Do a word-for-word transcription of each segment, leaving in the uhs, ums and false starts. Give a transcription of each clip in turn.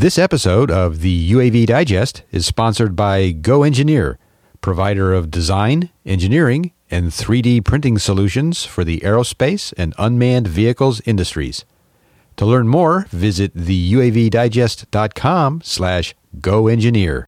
This episode of the U A V Digest is sponsored by Go Engineer, provider of design, engineering, and three D printing solutions for the aerospace and unmanned vehicles industries. To learn more, visit the U A V digest dot com slash go engineer.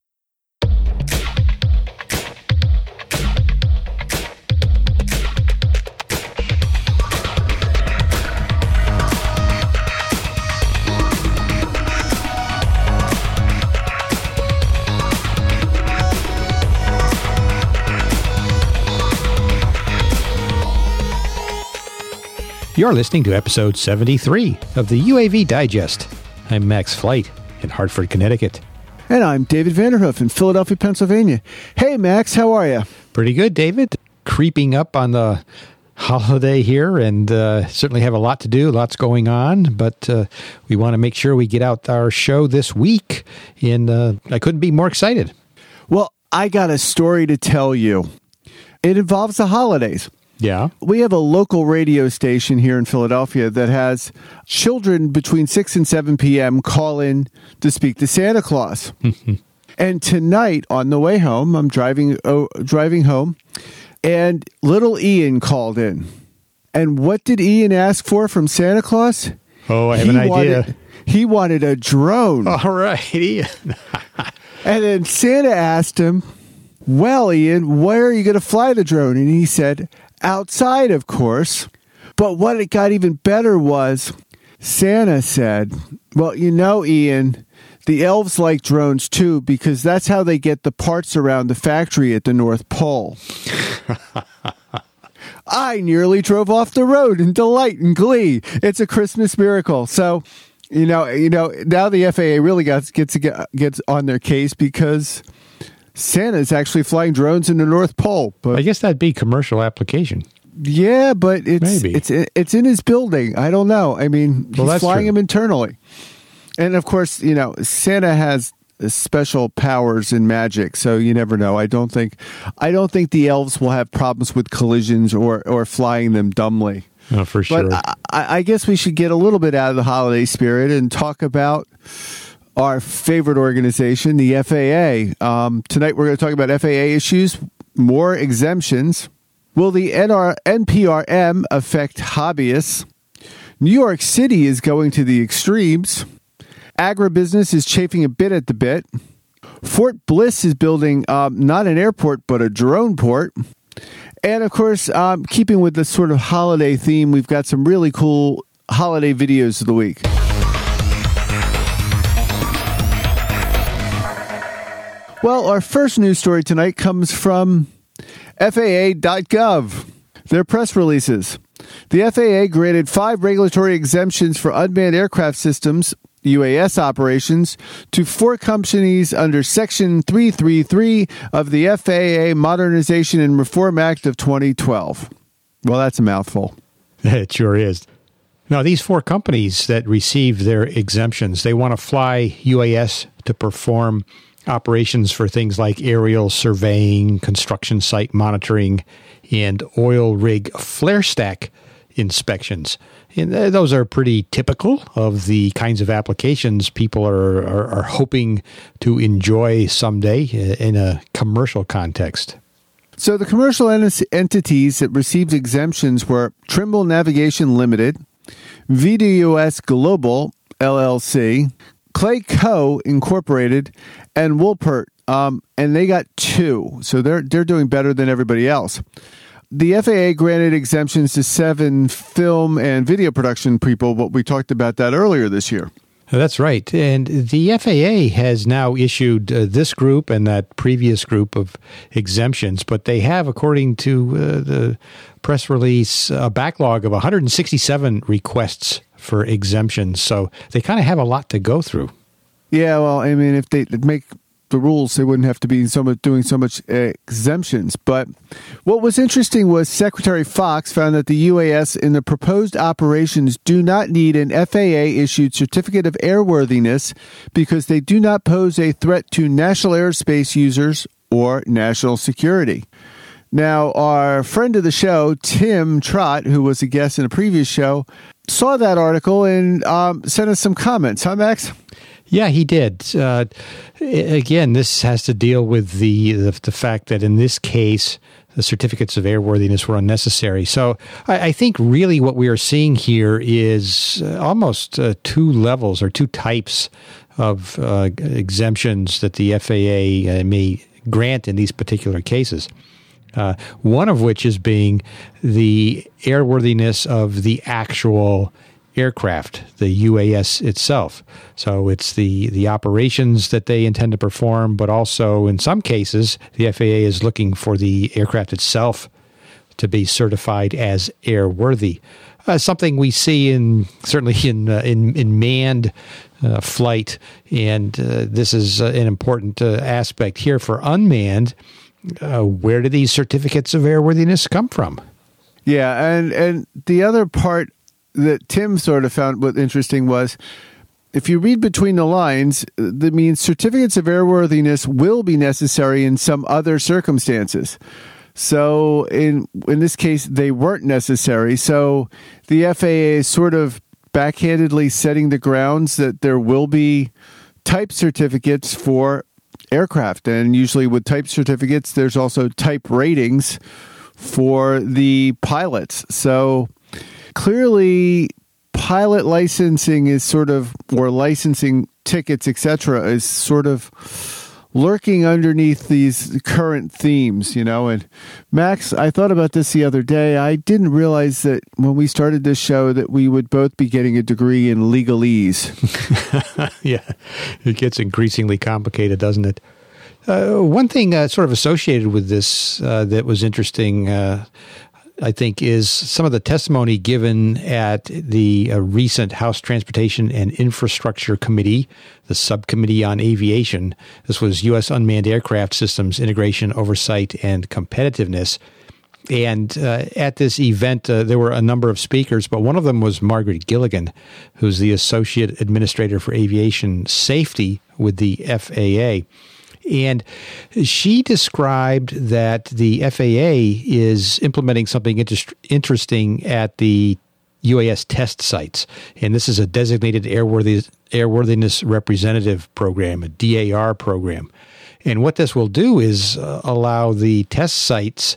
You're listening to episode seventy-three of the U A V Digest. I'm Max Flight in Hartford, Connecticut. And I'm David Vanderhoof in Philadelphia, Pennsylvania. Hey, Max, how are you? Pretty good, David. Creeping up on the holiday here, and uh, certainly have a lot to do, lots going on, but uh, we want to make sure we get out our show this week, and uh, I couldn't be more excited. Well, I got a story to tell you. It involves the holidays. Yeah. We have a local radio station here in Philadelphia that has children between six and seven p.m. call in to speak to Santa Claus. And tonight on the way home, I'm driving oh, driving home, and little Ian called in. And what did Ian ask for from Santa Claus? Oh, I have he an wanted, idea. He wanted a drone. All right, Ian. And then Santa asked him, well, Ian, where are you going to fly the drone? And he said, outside, of course. But what it got even better was Santa said, well, you know, Ian, the elves like drones too, because that's how they get the parts around the factory at the North Pole. I nearly drove off the road in delight and glee. It's a Christmas miracle. So, you know, you know, now the F A A really gets gets gets on their case because Santa's actually flying drones in the North Pole. But I guess that'd be commercial application. Yeah, but it's Maybe. it's it's in his building. I don't know. I mean, Well, he's that's flying true. him internally. And of course, you know, Santa has special powers in magic, so you never know. I don't think I don't think the elves will have problems with collisions or or flying them dumbly. Oh, for sure. But I, I guess we should get a little bit out of the holiday spirit and talk about our favorite organization, the F A A. Um, tonight we're going to talk about F A A issues, more exemptions. Will the N R N P R M affect hobbyists? New York City is going to the extremes. Agribusiness is chafing a bit at the bit. Fort Bliss is building um, not an airport, but a drone port. And of course, um, keeping with the sort of holiday theme, we've got some really cool holiday videos of the week. Well, our first news story tonight comes from F A A dot gov. Their press releases. The F A A granted five regulatory exemptions for unmanned aircraft systems, U A S operations, to four companies under Section three thirty-three of the F A A Modernization and Reform Act of twenty twelve. Well, that's a mouthful. It sure is. Now, these four companies that received their exemptions, they want to fly U A S to perform operations for things like aerial surveying, construction site monitoring, and oil rig flare stack inspections. And those are pretty typical of the kinds of applications people are, are, are hoping to enjoy someday in a commercial context. So the commercial ent- entities that received exemptions were Trimble Navigation Limited, V D U S Global, L L C, Clayco Incorporated, and Woolpert, um, and they got two. So they're they're doing better than everybody else. The F A A granted exemptions to seven film and video production people, but we talked about that earlier this year. That's right. And the F A A has now issued uh, this group and that previous group of exemptions, but they have, according to uh, the press release, a backlog of one hundred sixty-seven requests for exemptions. So they kind of have a lot to go through. Yeah, well, I mean, if they make the rules, they wouldn't have to be so much doing so much uh, exemptions. But what was interesting was Secretary Fox found that the U A S in the proposed operations do not need an F A A-issued certificate of airworthiness because they do not pose a threat to national airspace users or national security. Now, our friend of the show, Tim Trott, who was a guest in a previous show, saw that article and um, sent us some comments. Huh, Max? Yeah, he did. Uh, again, this has to deal with the, the the fact that in this case, the certificates of airworthiness were unnecessary. So I, I think really what we are seeing here is uh, almost uh, two levels or two types of uh, exemptions that the F A A uh, may grant in these particular cases. Uh, one of which is being the airworthiness of the actual aircraft, the U A S itself. So it's the, the operations that they intend to perform, but also in some cases, the F A A is looking for the aircraft itself to be certified as airworthy. Uh, something we see in certainly in uh, in, in manned uh, flight, and uh, this is uh, an important uh, aspect here for unmanned. Uh, where do these certificates of airworthiness come from? Yeah, and and the other part that Tim sort of found what interesting was, if you read between the lines, that means certificates of airworthiness will be necessary in some other circumstances. So in in this case, they weren't necessary. So the F A A is sort of backhandedly setting the grounds that there will be type certificates for aircraft. And usually with type certificates, there's also type ratings for the pilots. So clearly, pilot licensing is sort of, or licensing tickets, et cetera, is sort of lurking underneath these current themes, you know. And Max, I thought about this the other day. I didn't realize that when we started this show that we would both be getting a degree in legalese. Yeah, it gets increasingly complicated, doesn't it? Uh, one thing uh, sort of associated with this uh, that was interesting, uh, I think, is some of the testimony given at the uh, recent House Transportation and Infrastructure Committee, the Subcommittee on Aviation. This was U S Unmanned Aircraft Systems Integration, Oversight, and Competitiveness. And uh, at this event, uh, there were a number of speakers, but one of them was Margaret Gilligan, who's the Associate Administrator for Aviation Safety with the F A A. And she described that the F A A is implementing something inter- interesting at the U A S test sites. And this is a designated airworthy, airworthiness representative program, a D A R program. And what this will do is uh, allow the test sites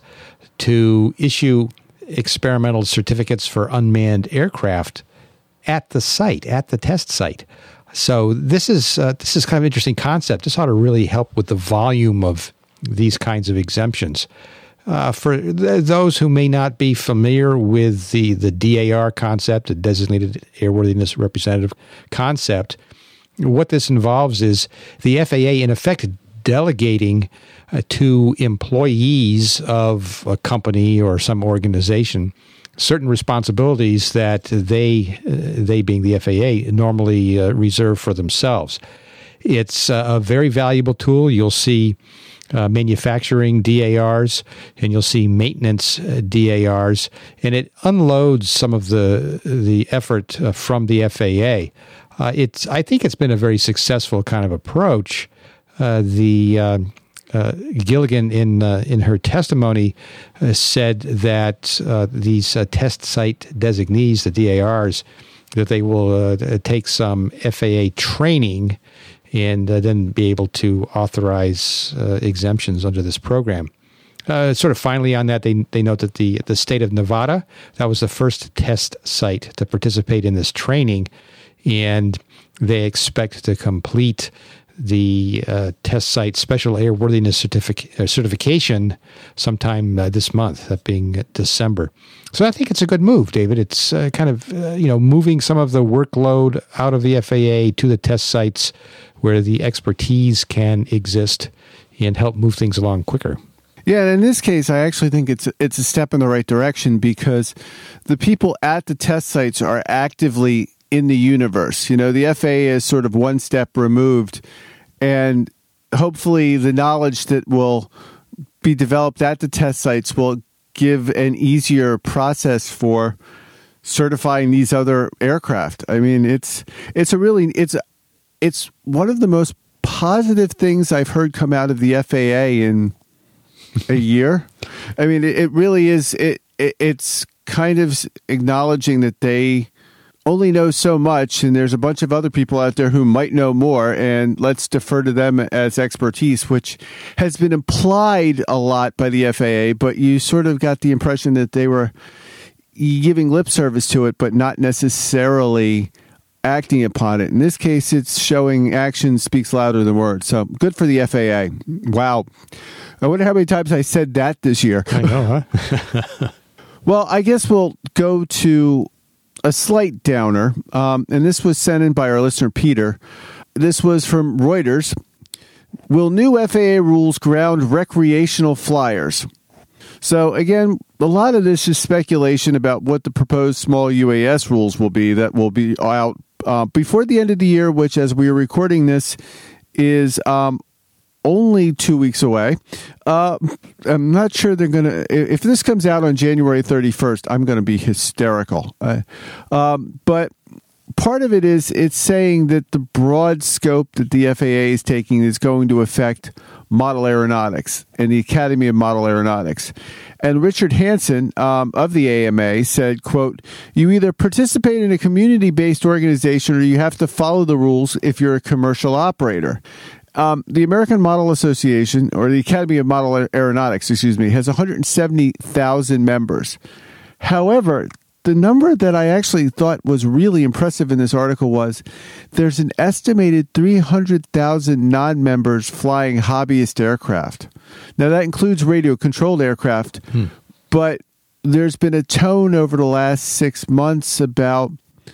to issue experimental certificates for unmanned aircraft at the site, at the test site. So this is uh, this is kind of an interesting concept. This ought to really help with the volume of these kinds of exemptions. Uh, for th- those who may not be familiar with the, the D A R concept, the Designated Airworthiness Representative concept, what this involves is the F A A, in effect, delegating uh, to employees of a company or some organization certain responsibilities that they, uh, they being the F A A, normally uh, reserve for themselves. It's uh, a very valuable tool. You'll see uh, manufacturing D A Rs, and you'll see maintenance uh, D A Rs, and it unloads some of the the effort uh, from the F A A. Uh, it's I think it's been a very successful kind of approach. Uh, the uh, Uh, Gilligan, in uh, in her testimony, uh, said that uh, these uh, test site designees, the D A Rs, that they will uh, take some F A A training and uh, then be able to authorize uh, exemptions under this program. Uh, sort of finally on that, they they note that the the state of Nevada, that was the first test site to participate in this training, and they expect to complete the uh, test site special airworthiness certific- uh, certification sometime uh, this month, that being December. So I think it's a good move, David. It's uh, kind of, uh, you know, moving some of the workload out of the F A A to the test sites where the expertise can exist and help move things along quicker. Yeah, and in this case, I actually think it's it's a step in the right direction because the people at the test sites are actively in the universe. You know, the F A A is sort of one step removed, and hopefully the knowledge that will be developed at the test sites will give an easier process for certifying these other aircraft. I mean, it's it's a really it's it's one of the most positive things I've heard come out of the F A A in a year. I mean, it, it really is. It, it it's kind of acknowledging that they only know so much, and there's a bunch of other people out there who might know more, and let's defer to them as expertise, which has been implied a lot by the F A A, but you sort of got the impression that they were giving lip service to it, but not necessarily acting upon it. In this case, it's showing action speaks louder than words. So good for the F A A. Wow. I wonder how many times I said that this year. I know, huh? Well, I guess we'll go to a slight downer, um, and this was sent in by our listener, Peter. This was from Reuters. Will new F A A rules ground recreational flyers? So, again, a lot of this is speculation about what the proposed small U A S rules will be that will be out uh, before the end of the year, which, as we are recording this, is um, only two weeks away. Uh, I'm not sure they're going to... If this comes out on January thirty-first, I'm going to be hysterical. Uh, um, but part of it is it's saying that the broad scope that the F A A is taking is going to affect model aeronautics and the Academy of Model Aeronautics. And Richard Hansen um, of the A M A said, quote, "You either participate in a community-based organization or you have to follow the rules if you're a commercial operator." Um, the American Model Association, or the Academy of Model Aeronautics, excuse me, has one hundred seventy thousand members. However, the number that I actually thought was really impressive in this article was there's an estimated three hundred thousand non-members flying hobbyist aircraft. Now, that includes radio-controlled aircraft, hmm. but there's been a tone over the last six months about,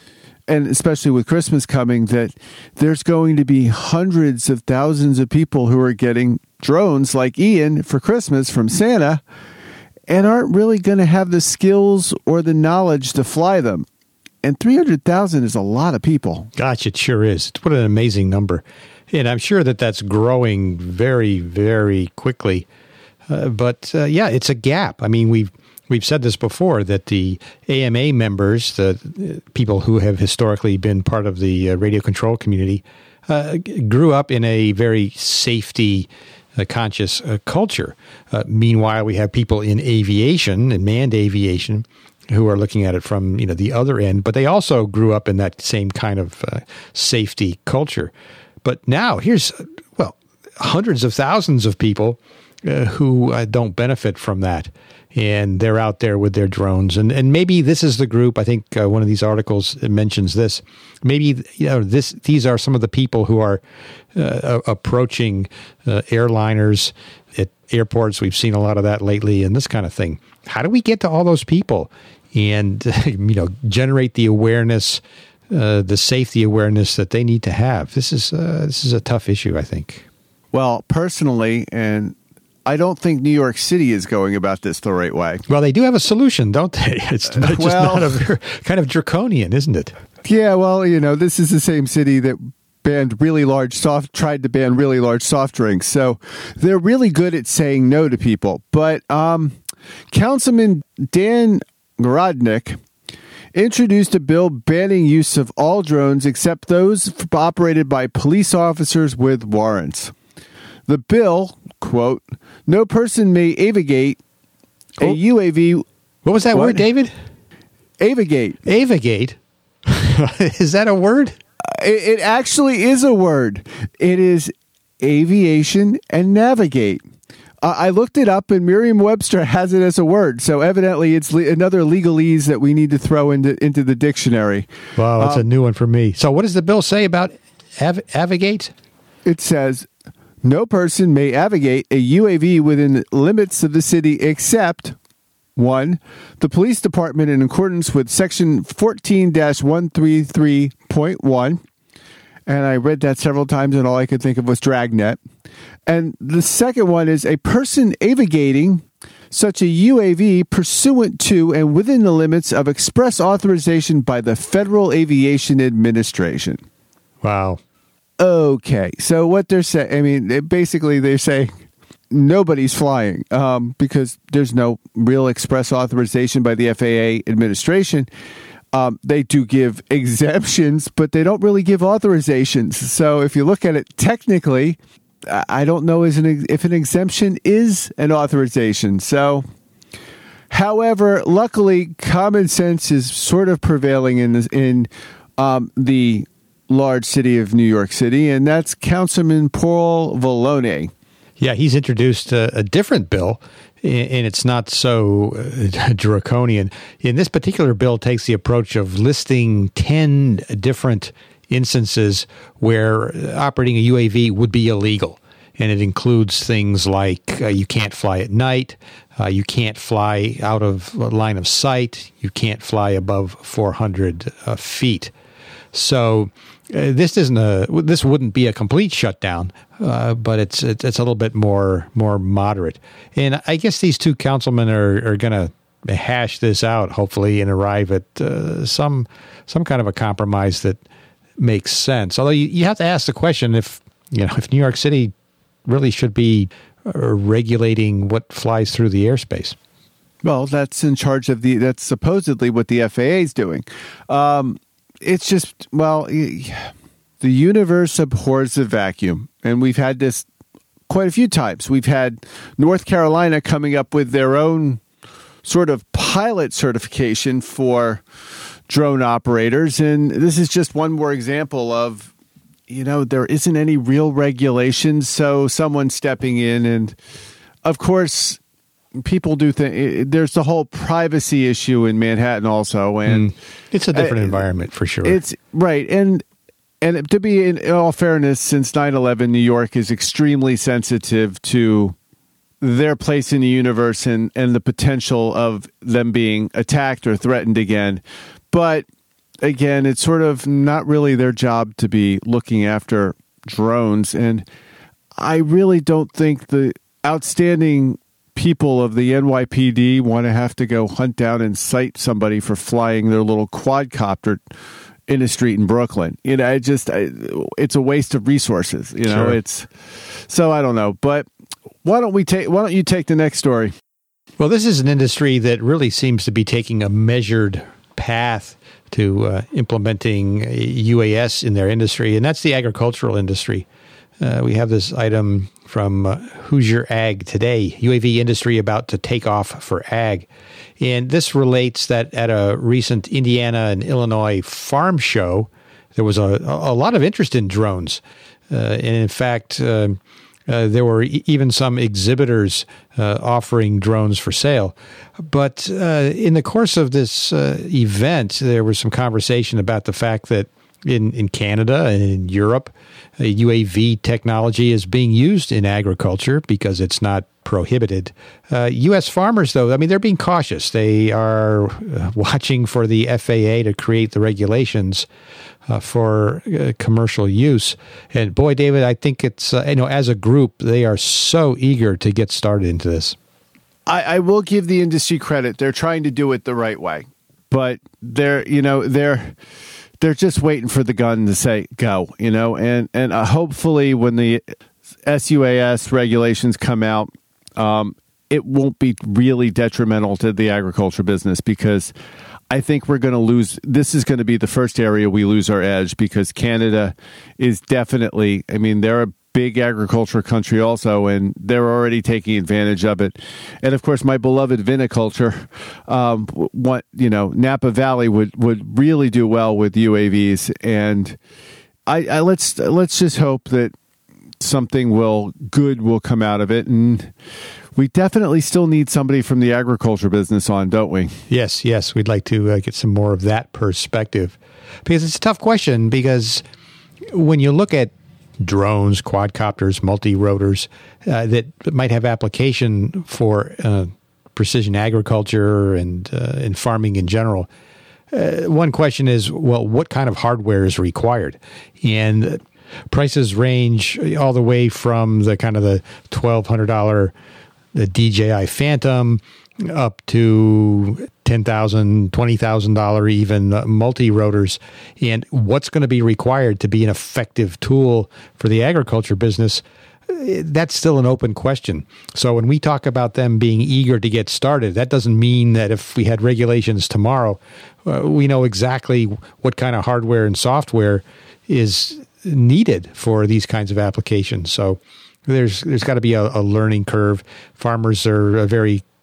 and especially with Christmas coming, that there's going to be hundreds of thousands of people who are getting drones like Ian for Christmas from Santa and aren't really going to have the skills or the knowledge to fly them. And three hundred thousand is a lot of people. Gosh, it sure is. What an amazing number. And I'm sure that that's growing very, very quickly. Uh, but, uh, yeah, it's a gap. I mean, we've We've said this before, that the A M A members, the people who have historically been part of the uh, radio control community, uh, grew up in a very safety uh, conscious uh, culture. Uh, meanwhile, we have people in aviation and manned aviation who are looking at it from, you know, the other end, but they also grew up in that same kind of uh, safety culture. But now here's, well, hundreds of thousands of people uh, who uh, don't benefit from that. And they're out there with their drones. And and maybe this is the group, I think uh, one of these articles mentions this. Maybe, you know, this these are some of the people who are uh, approaching uh, airliners at airports. We've seen a lot of that lately and this kind of thing. How do we get to all those people and, you know, generate the awareness, uh, the safety awareness that they need to have? This is, uh, this is a tough issue, I think. Well, personally, and I don't think New York City is going about this the right way. Well, they do have a solution, don't they? It's, it's just well, not a very, kind of draconian, isn't it? Yeah, well, you know, this is the same city that banned really large soft, tried to ban really large soft drinks. So they're really good at saying no to people. But um, Councilman Dan Garodnick introduced a bill banning use of all drones except those operated by police officers with warrants. The bill, quote, "No person may avigate a oh. U A V." What was that what? word, David? Avigate. Avigate? Is that a word? It, it actually is a word. It is aviation and navigate. Uh, I looked it up, and Merriam-Webster has it as a word. So evidently, it's le- another legalese that we need to throw into into the dictionary. Wow, that's um, a new one for me. So, what does the bill say about av- avigate? It says, "No person may avigate a U A V within the limits of the city except, one, the police department in accordance with section fourteen dash one thirty-three point one." And I read that several times, and all I could think of was Dragnet. And the second one is a person avigating such a U A V pursuant to and within the limits of express authorization by the Federal Aviation Administration. Wow. Okay, so what they're saying, I mean, basically they're saying nobody's flying um, because there's no real express authorization by the F A A administration. Um, they do give exemptions, but they don't really give authorizations. So if you look at it technically, I don't know as an, if an exemption is an authorization. So However, luckily, common sense is sort of prevailing in the, in um, the large city of New York City, and that's Councilman Paul Vallone. Yeah, he's introduced a, a different bill, and it's not so uh, draconian. In this particular bill, takes the approach of listing ten different instances where operating a U A V would be illegal. And it includes things like uh, you can't fly at night, uh, you can't fly out of line of sight, you can't fly above four hundred uh, feet. So uh, this isn't a this wouldn't be a complete shutdown, uh, but it's, it's it's a little bit more more moderate. And I guess these two councilmen are, are going to hash this out, hopefully, and arrive at uh, some some kind of a compromise that makes sense. Although you, you have to ask the question if you know if New York City really should be regulating what flies through the airspace. Well, that's in charge of the, that's supposedly what the F A A is doing. Um, it's just, well, the universe abhors a vacuum. And we've had this quite a few times. We've had North Carolina coming up with their own sort of pilot certification for drone operators. And this is just one more example of, you know, there isn't any real regulation, so someone's stepping in. And, of course, people do think there's the whole privacy issue in Manhattan also. And mm. It's a different uh, environment for sure. It's right. And and to be in, in all fairness, since nine eleven, New York is extremely sensitive to their place in the universe and, and the potential of them being attacked or threatened again. But again, it's sort of not really their job to be looking after drones. And I really don't think the outstanding people of the N Y P D want to have to go hunt down and cite somebody for flying their little quadcopter in a street in Brooklyn. You know, it just, it's a waste of resources. You know, sure. It's, so I don't know. But why don't we take, why don't you take the next story? Well, this is an industry that really seems to be taking a measured path to uh, implementing U A S in their industry, and that's the agricultural industry. Uh, we have this item from uh, Hoosier Ag Today, U A V industry about to take off for ag. And this relates that at a recent Indiana and Illinois farm show, there was a, a lot of interest in drones. Uh, and in fact, uh, Uh, there were e- even some exhibitors uh, offering drones for sale. But uh, in the course of this uh, event, there was some conversation about the fact that in, in Canada and in Europe, uh, U A V technology is being used in agriculture because it's not prohibited. Uh, U S farmers, though, I mean, they're being cautious. They are uh, watching for the F A A to create the regulations Uh, for uh, commercial use. And boy, David, I think it's, uh, you know, as a group, they are so eager to get started into this. I, I will give the industry credit. They're trying to do it the right way, but they're, you know, they're, they're just waiting for the gun to say, go, you know, and, and uh, hopefully when the S U A S regulations come out, um, it won't be really detrimental to the agriculture business, because I think we're going to lose. This is going to be the first area we lose our edge, because Canada is definitely, I mean, they're a big agriculture country also, and they're already taking advantage of it. And of course, my beloved viniculture, um, what, you know, Napa Valley would, would really do well with U A Vs. And I, I let's, let's just hope that something will good will come out of it. And we definitely still need somebody from the agriculture business on, don't we? Yes, yes. We'd like to uh, get some more of that perspective, because it's a tough question, because when you look at drones, quadcopters, multi-rotors uh, that might have application for uh, precision agriculture and, uh, and farming in general, uh, one question is, well, what kind of hardware is required? And prices range all the way from the kind of the twelve hundred dollars the D J I Phantom up to ten thousand dollars, twenty thousand dollars even uh, multi-rotors. And what's going to be required to be an effective tool for the agriculture business, that's still an open question. So when we talk about them being eager to get started, that doesn't mean that if we had regulations tomorrow, uh, we know exactly what kind of hardware and software is needed for these kinds of applications. So there's there's got to be a, a learning curve. Farmers are uh, very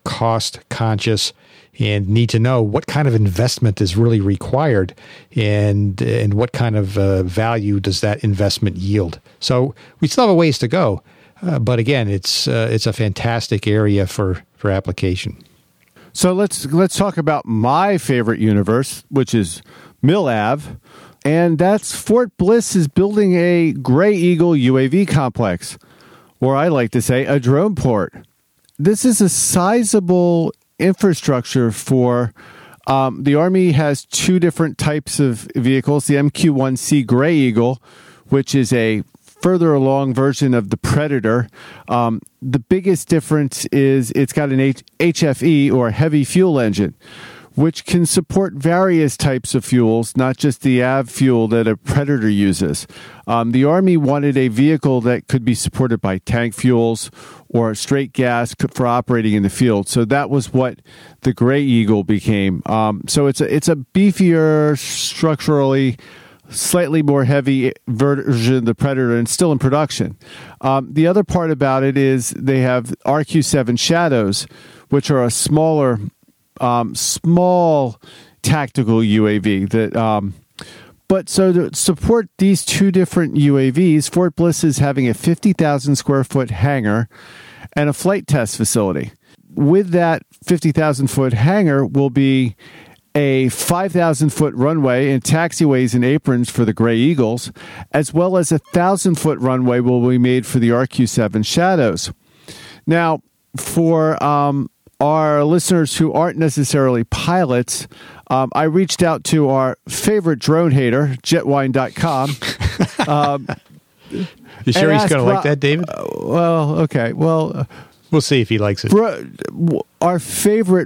cost conscious and need to know what kind of investment is really required and and what kind of uh, value does that investment yield. So we still have a ways to go, uh, but again, it's uh, it's a fantastic area for, for application. So let's let's talk about my favorite universe, which is MILAV, and that's Fort Bliss is building a Gray Eagle U A V complex, or I like to say a drone port. This is a sizable infrastructure for um, the Army has two different types of vehicles, the M Q one C Gray Eagle, which is a further along version of the Predator. Um, the biggest difference is it's got an H F E, or heavy fuel engine, which can support various types of fuels, not just the A V fuel that a Predator uses. Um, the Army wanted a vehicle that could be supported by tank fuels or straight gas for operating in the field. So that was what the Gray Eagle became. Um, so it's a, it's a beefier, structurally slightly more heavy version of the Predator, and still in production. Um, the other part about it is they have R Q seven Shadows, which are a smaller, um, small tactical U A V. That, um, but so to support these two different U A Vs, Fort Bliss is having a fifty thousand square foot hangar and a flight test facility. With that fifty thousand foot hangar will be a five thousand foot runway and taxiways and aprons for the Gray Eagles, as well as a one thousand foot runway will be made for the R Q seven Shadows. Now, for um, our listeners who aren't necessarily pilots, um, I reached out to our favorite drone hater, jetwine dot com. um, you sure he's going to like that, David? Uh, well, okay. Well, uh, we'll see if he likes it. Bro, our favorite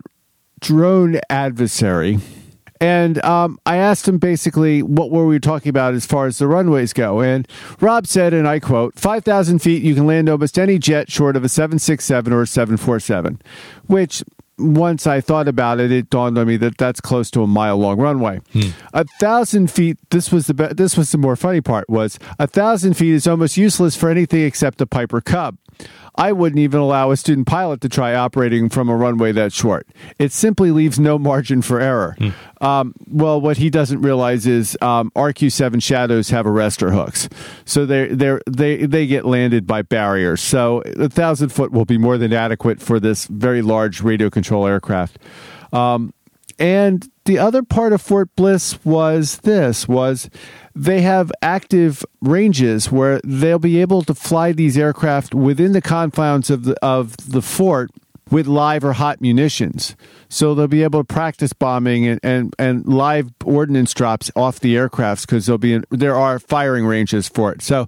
drone adversary, and um, I asked him basically what were we talking about as far as the runways go, and Rob said, and I quote, five thousand feet you can land almost any jet short of a seven sixty-seven or a seven forty-seven, which once I thought about it, it dawned on me that that's close to a mile long runway. Hmm. A thousand feet, this was the be- this was the more funny part, was a thousand feet is almost useless for anything except a Piper Cub. I wouldn't even allow a student pilot to try operating from a runway that short. It simply leaves no margin for error. Hmm. Um, well, what he doesn't realize is um, R Q seven Shadows have arrestor hooks, so they they they they get landed by barriers. So a thousand foot will be more than adequate for this very large radio control aircraft. Um, and the other part of Fort Bliss was this was. They have active ranges where they'll be able to fly these aircraft within the confines of the of the fort with live or hot munitions. So they'll be able to practice bombing and, and, and live ordnance drops off the aircrafts because there'll be in, there are firing ranges for it. So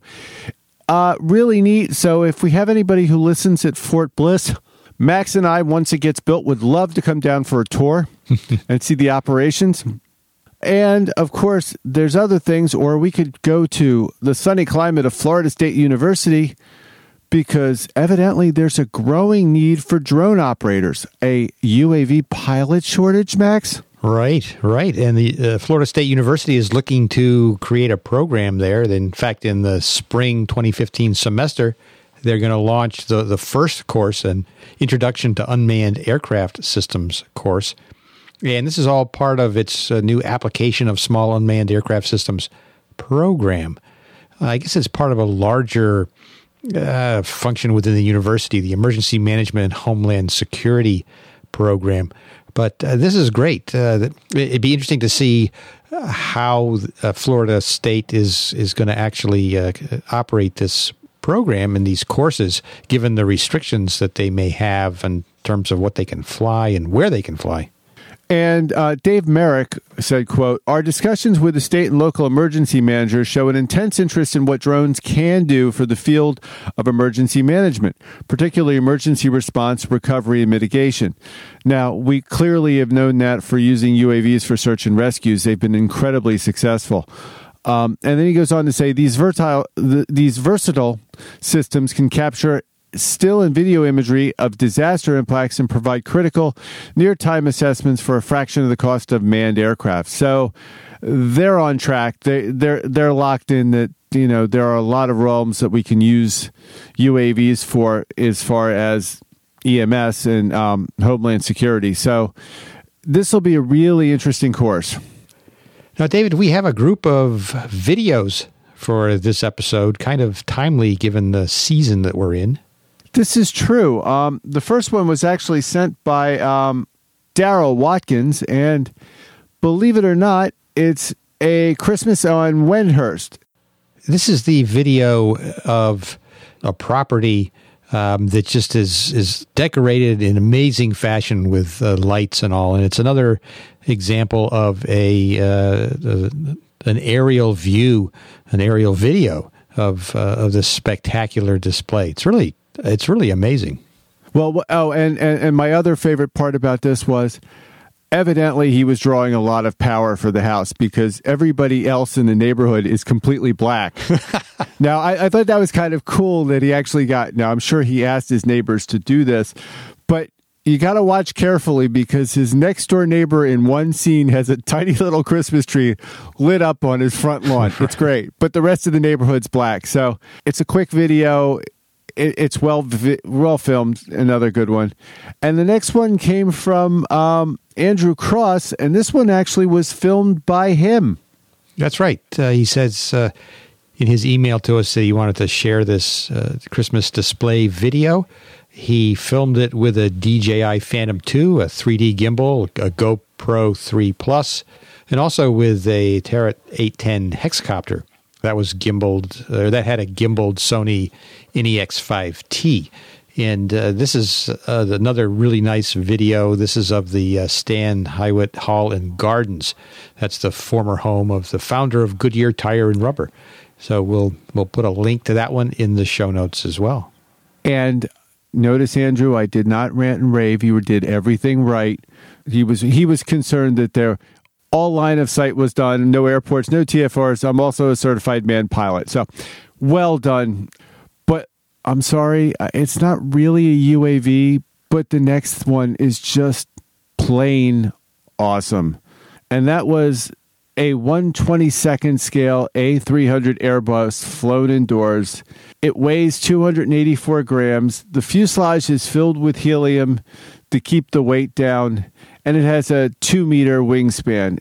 uh, really neat. So if we have anybody who listens at Fort Bliss, Max and I, once it gets built, would love to come down for a tour and see the operations. And, of course, there's other things, or we could go to the sunny climate of Florida State University because evidently there's a growing need for drone operators. A U A V pilot shortage, Max? Right, right. And the uh, Florida State University is looking to create a program there. In fact, in the spring twenty fifteen semester, they're going to launch the, the first course, an Introduction to Unmanned Aircraft Systems course. And this is all part of its uh, new application of small unmanned aircraft systems program. Uh, I guess it's part of a larger uh, function within the university, the Emergency Management and Homeland Security program. But uh, this is great. Uh, it'd be interesting to see how uh, Florida State is, is going to actually uh, operate this program and these courses, given the restrictions that they may have in terms of what they can fly and where they can fly. And uh, Dave Merrick said, quote, our discussions with the state and local emergency managers show an intense interest in what drones can do for the field of emergency management, particularly emergency response, recovery, and mitigation. Now, we clearly have known that for using U A Vs for search and rescues. They've been incredibly successful. Um, and then he goes on to say these versatile, the, these versatile systems can capture still and video imagery of disaster impacts and provide critical near-time assessments for a fraction of the cost of manned aircraft. So they're on track. They they're they're locked in that, you know, there are a lot of realms that we can use U A Vs for as far as E M S and um, Homeland Security. So this will be a really interesting course. Now, David, we have a group of videos for this episode, kind of timely given the season that we're in. This is true. Um, the first one was actually sent by um, Daryl Watkins, and believe it or not, it's a Christmas on Wendhurst. This is the video of a property um, that just is is decorated in amazing fashion with uh, lights and all, and it's another example of a, uh, a an aerial view, an aerial video of uh, of this spectacular display. It's really it's really amazing. Well, oh, and, and and my other favorite part about this was, evidently he was drawing a lot of power for the house because everybody else in the neighborhood is completely black. Now, I, I thought that was kind of cool that he actually got, now I'm sure he asked his neighbors to do this, but you got to watch carefully because his next door neighbor in one scene has a tiny little Christmas tree lit up on his front lawn. It's great, but the rest of the neighborhood's black. So it's a quick video. It's well well filmed, another good one. And the next one came from um, Andrew Cross, and this one actually was filmed by him. That's right. Uh, he says uh, in his email to us that he wanted to share this uh, Christmas display video. He filmed it with a D J I Phantom two, a three D gimbal, a GoPro three Plus, and also with a Terra eight ten hexcopter. That was gimbaled, or that had a gimbaled Sony N E X five T. And uh, this is uh, another really nice video. This is of the uh, Stan Highwit Hall and Gardens. That's the former home of the founder of Goodyear Tire and Rubber. So we'll we'll put a link to that one in the show notes as well. And notice, Andrew, I did not rant and rave. You did everything right. He was he was concerned that there all line of sight was done, no airports, no T F Rs. I'm also a certified manned pilot. So well done. But I'm sorry, it's not really a U A V, but the next one is just plain awesome. And that was a one twenty-second scale A three hundred Airbus flown indoors. It weighs two hundred eighty-four grams. The fuselage is filled with helium to keep the weight down, and it has a two meter wingspan.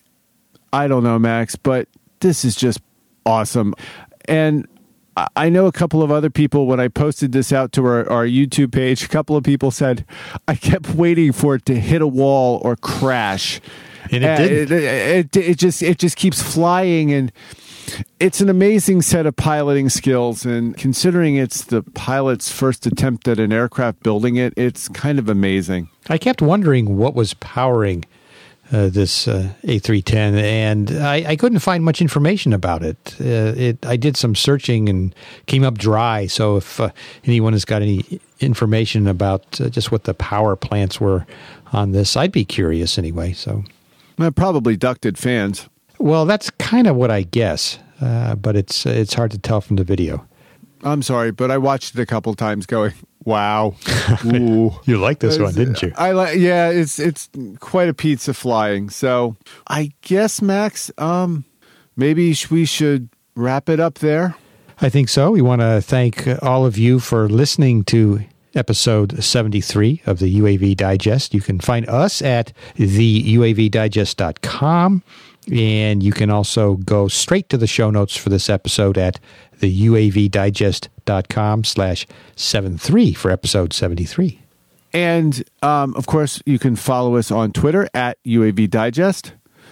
I don't know, Max, but this is just awesome. And I know a couple of other people, when I posted this out to our, our YouTube page, a couple of people said, I kept waiting for it to hit a wall or crash. And it didn't. It, it, it, it just it just keeps flying, and it's an amazing set of piloting skills. And considering it's the pilot's first attempt at an aircraft building it, it's kind of amazing. I kept wondering what was powering uh, this uh, A three ten, and I, I couldn't find much information about it. Uh, it. I did some searching and came up dry. So if uh, anyone has got any information about uh, just what the power plants were on this, I'd be curious anyway. So well, probably ducted fans. Well, that's kind of what I guess, uh, but it's it's hard to tell from the video. I'm sorry, but I watched it a couple times going, wow. Ooh. You liked this one, didn't you? I like, yeah, it's it's quite a pizza flying. So I guess, Max, um, maybe we should wrap it up there. I think so. We want to thank all of you for listening to episode seventy-three of the U A V Digest. You can find us at the U A V digest dot com. And you can also go straight to the show notes for this episode at the U A V digest dot com slash seven three for episode seventy-three. And, um, of course, you can follow us on Twitter at U A V Digest,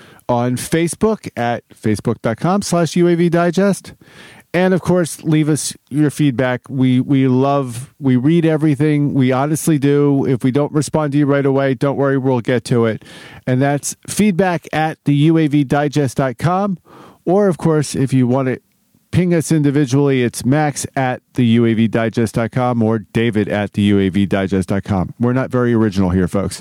on Facebook at facebook dot com slash U A V Digest. And, of course, leave us your feedback. We we love, we read everything. We honestly do. If we don't respond to you right away, don't worry, we'll get to it. And that's feedback at the U A V digest dot com. Or, of course, if you want to ping us individually, it's Max at the U A V digest dot com or David at the U A V digest dot com. We're not very original here, folks.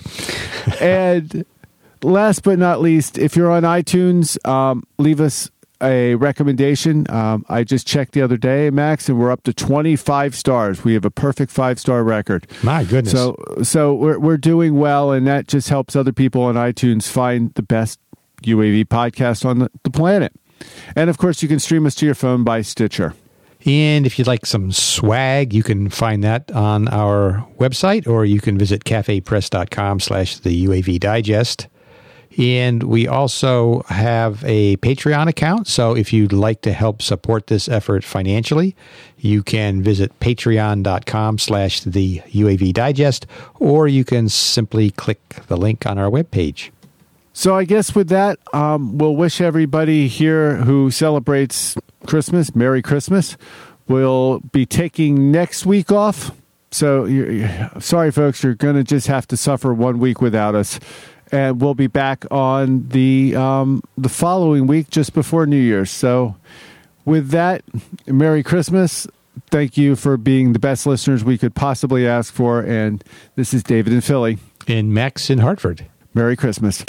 And last but not least, if you're on iTunes, um, leave us a recommendation. Um, I just checked the other day, Max, and we're up to twenty-five stars. We have a perfect five-star record. My goodness. So so we're we're doing well, and that just helps other people on iTunes find the best U A V podcast on the, the planet. And, of course, you can stream us to your phone by Stitcher. And if you'd like some swag, you can find that on our website, or you can visit cafepress.com slash the UAV Digest. And we also have a Patreon account. So if you'd like to help support this effort financially, you can visit patreon.com slash the UAV Digest, or you can simply click the link on our webpage. So I guess with that, um, we'll wish everybody here who celebrates Christmas, Merry Christmas. We'll be taking next week off. So you're, you're, sorry, folks, you're going to just have to suffer one week without us. And we'll be back on the um, the following week, just before New Year's. So with that, Merry Christmas. Thank you for being the best listeners we could possibly ask for. And this is David in Philly. And Max in Hartford. Merry Christmas.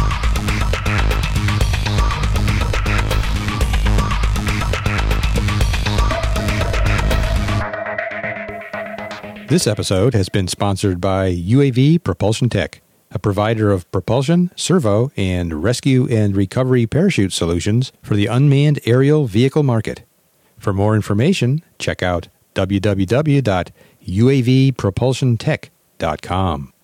This episode has been sponsored by U A V Propulsion Tech, a provider of propulsion, servo, and rescue and recovery parachute solutions for the unmanned aerial vehicle market. For more information, check out w w w dot u a v propulsion tech dot com.